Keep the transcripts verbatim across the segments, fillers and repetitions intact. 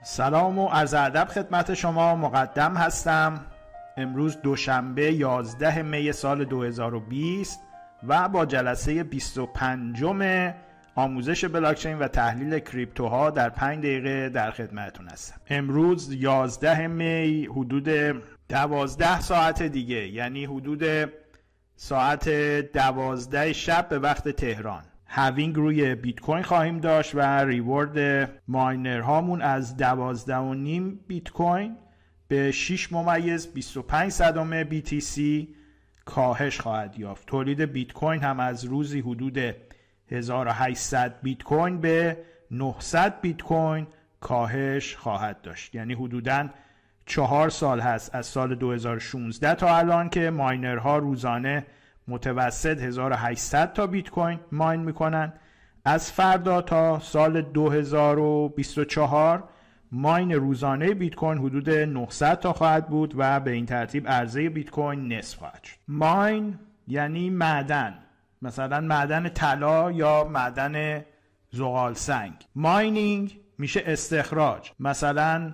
سلام و عرض ادب خدمت شما. مقدم هستم. امروز دوشنبه یازده می سال دو هزار و بیست و با جلسه بیست و پنجم آموزش بلاکچین و تحلیل کریپتوها در پنج دقیقه در خدمتتون هستم. امروز یازده می حدود دوازده ساعت دیگه، یعنی حدود ساعت دوازده شب به وقت تهران، هاوینگ روی بیت کوین خواهیم داشت و ریوارد ماینر هامون از دوازده و نیم بیت کوین به شش ممیز بیست و پنج صدم بی تی سی کاهش خواهد یافت. تولید بیت کوین هم از روزی حدود هزار و هشتصد بیت کوین به نهصد بیت کوین کاهش خواهد داشت. یعنی حدوداً چهار سال هست از سال دو هزار و شانزده تا الان که ماینرها روزانه متوسط هزار و هشتصد تا بیت کوین ماین میکنن. از فردا تا سال دو هزار و بیست و چهار ماین روزانه بیت کوین حدود نهصد تا خواهد بود و به این ترتیب عرضه بیت کوین نصف خواهد شد. ماین یعنی معدن، مثلا معدن طلا یا معدن زغال سنگ. ماینینگ میشه استخراج، مثلا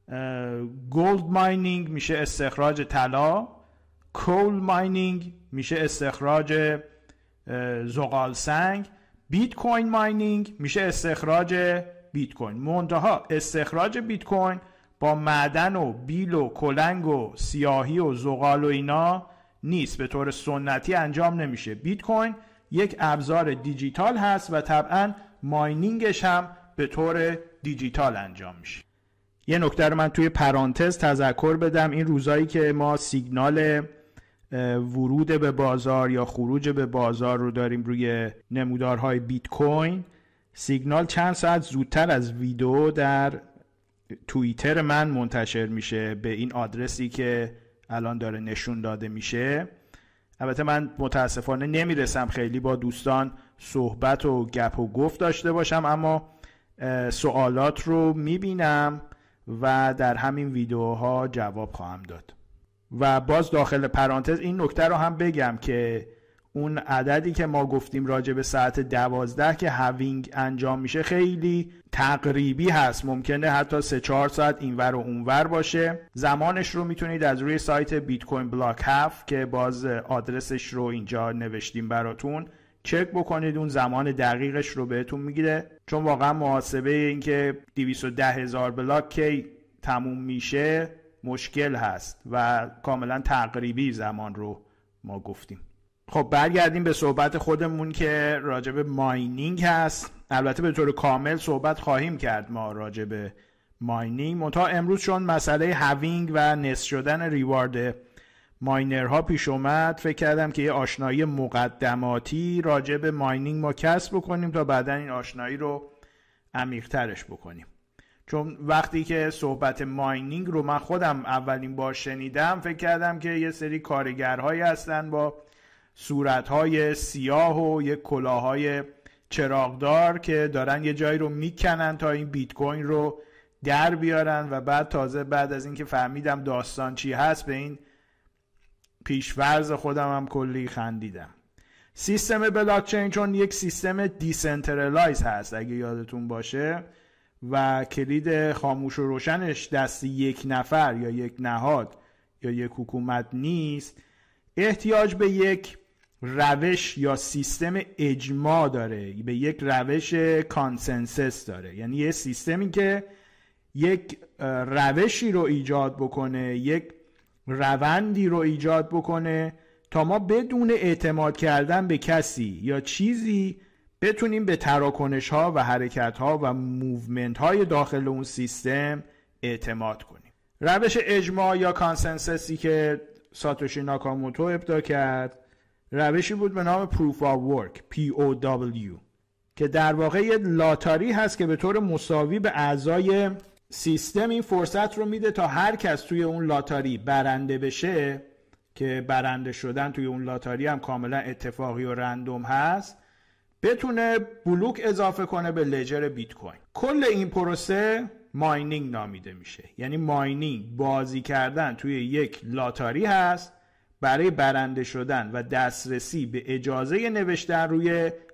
گولد ماینینگ میشه استخراج طلا، کول ماینینگ میشه استخراج زغال سنگ، بیت کوین ماینینگ میشه استخراج بیت کوین. منتها استخراج بیت کوین با معدن و بیل و کلنگ و سیاهی و زغال و اینا نیست، به طور سنتی انجام نمیشه. بیت کوین یک ابزار دیجیتال هست و طبعا ماینینگش هم به طور دیجیتال انجام میشه. یه نکته رو من توی پرانتز تذکر بدم. این روزایی که ما سیگنال ورود به بازار یا خروج به بازار رو داریم روی نمودارهای بیت کوین، سیگنال چند ساعت زودتر از ویدیو در توییتر من منتشر میشه به این آدرسی که الان داره نشون داده میشه. البته من متاسفانه نمیرسم خیلی با دوستان صحبت و گپ و گفت داشته باشم، اما سوالات رو میبینم و در همین ویدیوها جواب خواهم داد. و باز داخل پرانتز این نکته رو هم بگم که اون عددی که ما گفتیم راجع به ساعت دوازده که هاوینگ انجام میشه خیلی تقریبی هست، ممکنه حتی سه چهار ساعت اینور و اونور باشه. زمانش رو میتونید از روی سایت بیت کوین بلاک هفت که باز آدرسش رو اینجا نوشتیم براتون چک بکنید، اون زمان دقیقش رو بهتون میگیره، چون واقعا محاسبه این که دویست و ده هزار بلاک کی تموم میشه مشکل هست و کاملا تقریبی زمان رو ما گفتیم. خب برگردیم به صحبت خودمون که راجع به ماینینگ هست. البته به طور کامل صحبت خواهیم کرد ما راجع به ماینینگ، منتها امروز چون مسئله هاوینگ و نصف شدن ریوارد ماینرها پیش اومد، فکر کردم که یه آشنایی مقدماتی راجع به ماینینگ ما کسب بکنیم تا بعدا این آشنایی رو عمیق‌ترش بکنیم. چون وقتی که صحبت ماینینگ رو من خودم اولین بار شنیدم فکر کردم که یه سری کارگرهایی هستن با صورتهای سیاه و یه کلاههای چراغدار که دارن یه جایی رو میکنن تا این بیت کوین رو در بیارن و بعد تازه بعد از اینکه فهمیدم داستان چی هست به این پیش‌فرض خودم هم کلی خندیدم. سیستم بلاکچین چون یک سیستم دیسنترالایز هست اگه یادتون باشه و کلید خاموش و روشنش دست یک نفر یا یک نهاد یا یک حکومت نیست، احتیاج به یک روش یا سیستم اجماع داره، به یک روش کانسنسس داره. یعنی یه سیستمی که یک روشی رو ایجاد بکنه، یک روندی رو ایجاد بکنه تا ما بدون اعتماد کردن به کسی یا چیزی بتونیم به تراکنش ها و حرکت ها و موومنت های داخل اون سیستم اعتماد کنیم. روش اجماع یا کانسنسسی که ساتوشی ناکاموتو ابداع کرد روشی بود به نام Proof of Work پی او دبلیو که در واقع یه لاتاری هست که به طور مساوی به اعضای سیستم این فرصت رو میده تا هر کس توی اون لاتاری برنده بشه، که برنده شدن توی اون لاتاری هم کاملا اتفاقی و رندوم هست، بتونه بلوک اضافه کنه به لجر بیت کوین. کل این پروسه ماینینگ نامیده میشه. یعنی ماینینگ بازی کردن توی یک لاتاری هست برای برنده شدن و دسترسی به اجازه نوشتن روی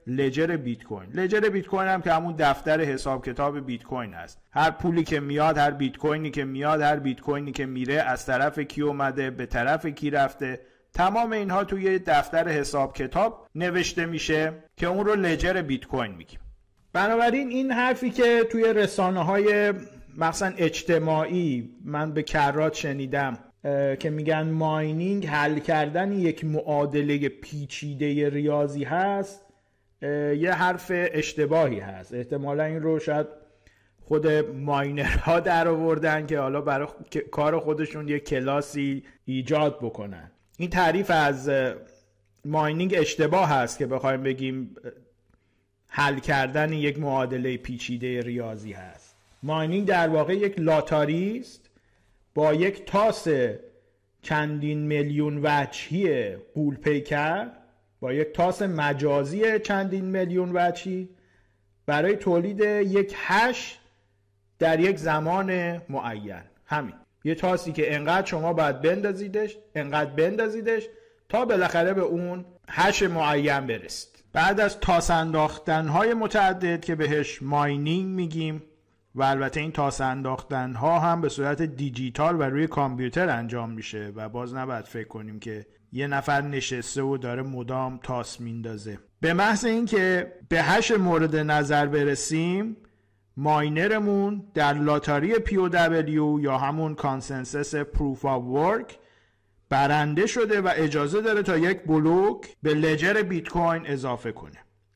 لجر بیت کوین. لجر بیت کوین هم که همون دفتر حساب کتاب بیت کوین هست. هر پولی که میاد، هر بیت کوینی که میاد، هر بیت کوینی که میره، از طرف کی اومده، به طرف کی رفته، تمام اینها توی دفتر حساب کتاب نوشته میشه که اون رو لجر بیت کوین میگیم. بنابراین این حرفی که توی رسانه‌های مثلا اجتماعی من به کرات شنیدم که میگن ماینینگ حل کردن یک معادله پیچیده ریاضی هست، یه حرف اشتباهی هست. احتمالا این رو شاید خود ماینرها در آوردن که حالا برای کار خودشون یه کلاسی ایجاد بکنن. این تعریف از ماینینگ اشتباه هست که بخوایم بگیم حل کردن یک معادله پیچیده ریاضی هست. ماینینگ در واقع یک لاتاری است با یک تاس چندین میلیون وجهی غول پیکر، با یک تاس مجازی چندین میلیون وجهی برای تولید یک هش در یک زمان معین. همین یه تاسی که انقدر شما باید بندازیدش، انقدر بندازیدش تا بالاخره به اون هش معین برسید. بعد از تاس انداختن‌های متعدد که بهش ماینینگ میگیم، و البته این تاس انداختن‌ها هم به صورت دیجیتال و روی کامپیوتر انجام میشه و باز نباید فکر کنیم که یه نفر نشسته و داره مدام تاس میندازه. به محض این که به هش مورد نظر برسیم، ماینرمون در لاتاری پی او دبلیو یا همون کانسنسس پروف آف ورک برنده شده و اجازه داره تا یک بلوک به لجر بیت کوین اضافه کنه.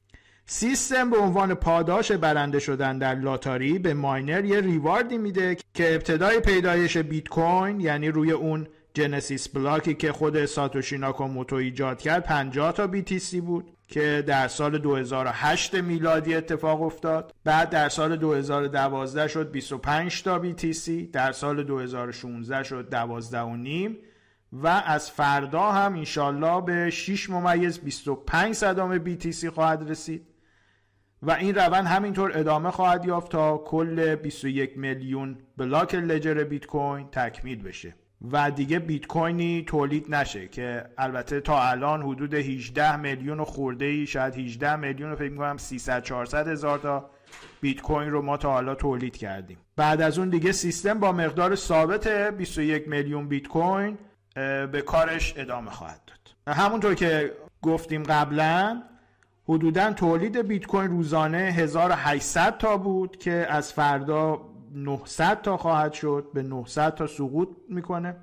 سیستم به عنوان پاداش برنده شدن در لاتاری به ماینر یه ریواردی میده که ابتدای پیدایش بیت کوین، یعنی روی اون جنسیس بلاکی که خود ساتوشی ناکاموتو ایجاد کرد، پنجاه تا بی تی سی بود که در سال دو هزار و هشت میلادی اتفاق افتاد. بعد در سال دو هزار و دوازده شد بیست و پنج تا بی تی سی، در سال دو هزار و شانزده شد دوازده و نیم و از فردا هم انشالله به شش ممیز بیست و پنج صدام بی تی سی خواهد رسید و این روند همینطور ادامه خواهد یافت تا کل بیست و یک میلیون بلاک لجر بیت کوین تکمیل بشه و دیگه بیت کوینی تولید نشه، که البته تا الان حدود هجده میلیون و خورده‌ای، شاید هجده میلیون و فکر می‌کنم سیصد چهارصد هزار تا بیت کوین رو ما تا حالا تولید کردیم. بعد از اون دیگه سیستم با مقدار ثابت بیست و یک میلیون بیت کوین به کارش ادامه خواهد داد. همونطور که گفتیم قبلا، حدوداً تولید بیت کوین روزانه هزار و هشتصد تا بود که از فردا نهصد تا خواهد شد، به نهصد تا سقوط میکنه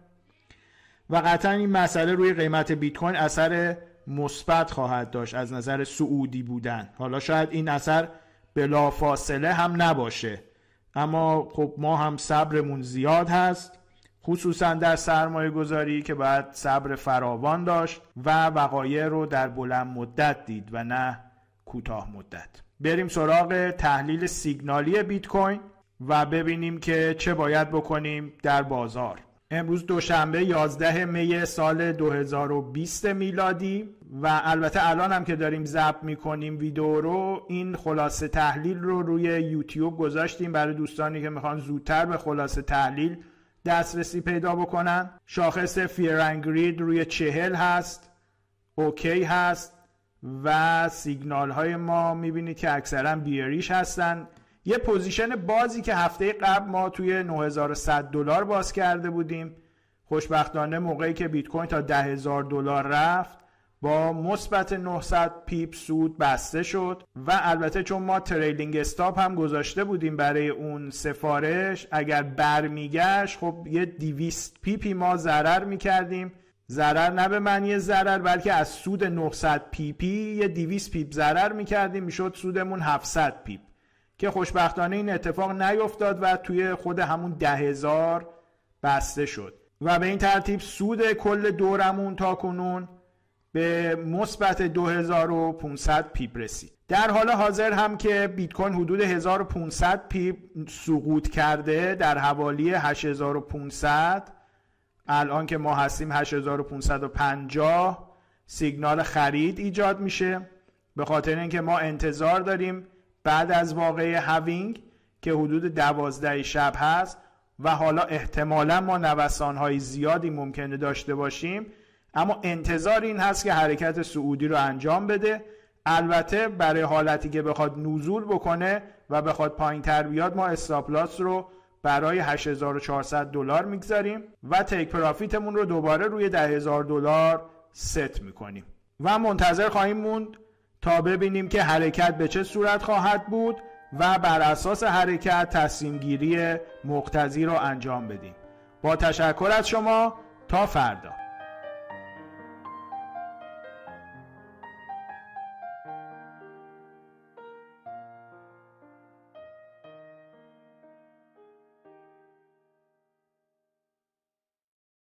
و قطعا این مسئله روی قیمت بیت کوین اثر مثبت خواهد داشت از نظر صعودی بودن. حالا شاید این اثر بلافاصله هم نباشه، اما خب ما هم صبرمون زیاد هست، خصوصا در سرمایه گذاری که باید صبر فراوان داشت و وقایع رو در بلند مدت دید و نه کوتاه مدت. بریم سراغ تحلیل سیگنالی بیت کوین و ببینیم که چه باید بکنیم در بازار. امروز دوشنبه یازده می سال دو هزار و بیست میلادی و البته الان هم که داریم ضبط میکنیم ویدیو رو، این خلاصه تحلیل رو روی یوتیوب گذاشتیم برای دوستانی که میخوان زودتر به خلاصه تحلیل دسترسی پیدا بکنن. شاخص فیر اند گرید روی چهل هست، اوکی هست و سیگنال های ما میبینید که اکثرا بیریش هستن. یه پوزیشن بازی که هفته قبل ما توی نه هزار و صد دلار باز کرده بودیم، خوشبختانه موقعی که بیت کوین تا ده هزار دلار رفت با مثبت نهصد پیپ سود بسته شد و البته چون ما تریلینگ استاپ هم گذاشته بودیم برای اون سفارش، اگر برمیگشت خب یه دویست پیپی ما ضرر میکردیم. ضرر نه به معنی ضرر، بلکه از سود نهصد پیپی یه دویست پیپ ضرر میکردیم، میشد سودمون هفتصد پیپ که خوشبختانه این اتفاق نیفتاد و توی خود همون ده هزار بسته شد و به این ترتیب سود کل دورمون تا کنون به مثبت دو هزار و پانصد پیپ رسید. در حال حاضر هم که بیت کوین حدود هزار و پانصد پیپ سقوط کرده در حوالی هشت هزار و پانصد، الان که ما هستیم هشت هزار و پانصد و پنجاه، سیگنال خرید ایجاد میشه، به خاطر اینکه ما انتظار داریم بعد از واقعه هاوینگ که حدود دوازده شب هست و حالا احتمالا ما نوسان‌های زیادی ممکنه داشته باشیم، اما انتظار این هست که حرکت صعودی رو انجام بده. البته برای حالتی که بخواد نزول بکنه و بخواد پایین تر بیاد ما استاپ لاس رو برای هشت هزار و چهارصد دلار میگذاریم و تیک پرافیتمون رو دوباره روی ده هزار دلار ست میکنیم و منتظر خواهیم موند تا ببینیم که حرکت به چه صورت خواهد بود و بر اساس حرکت تصمیم گیری مقتضی رو انجام بدیم. با تشکر از شما، تا فردا.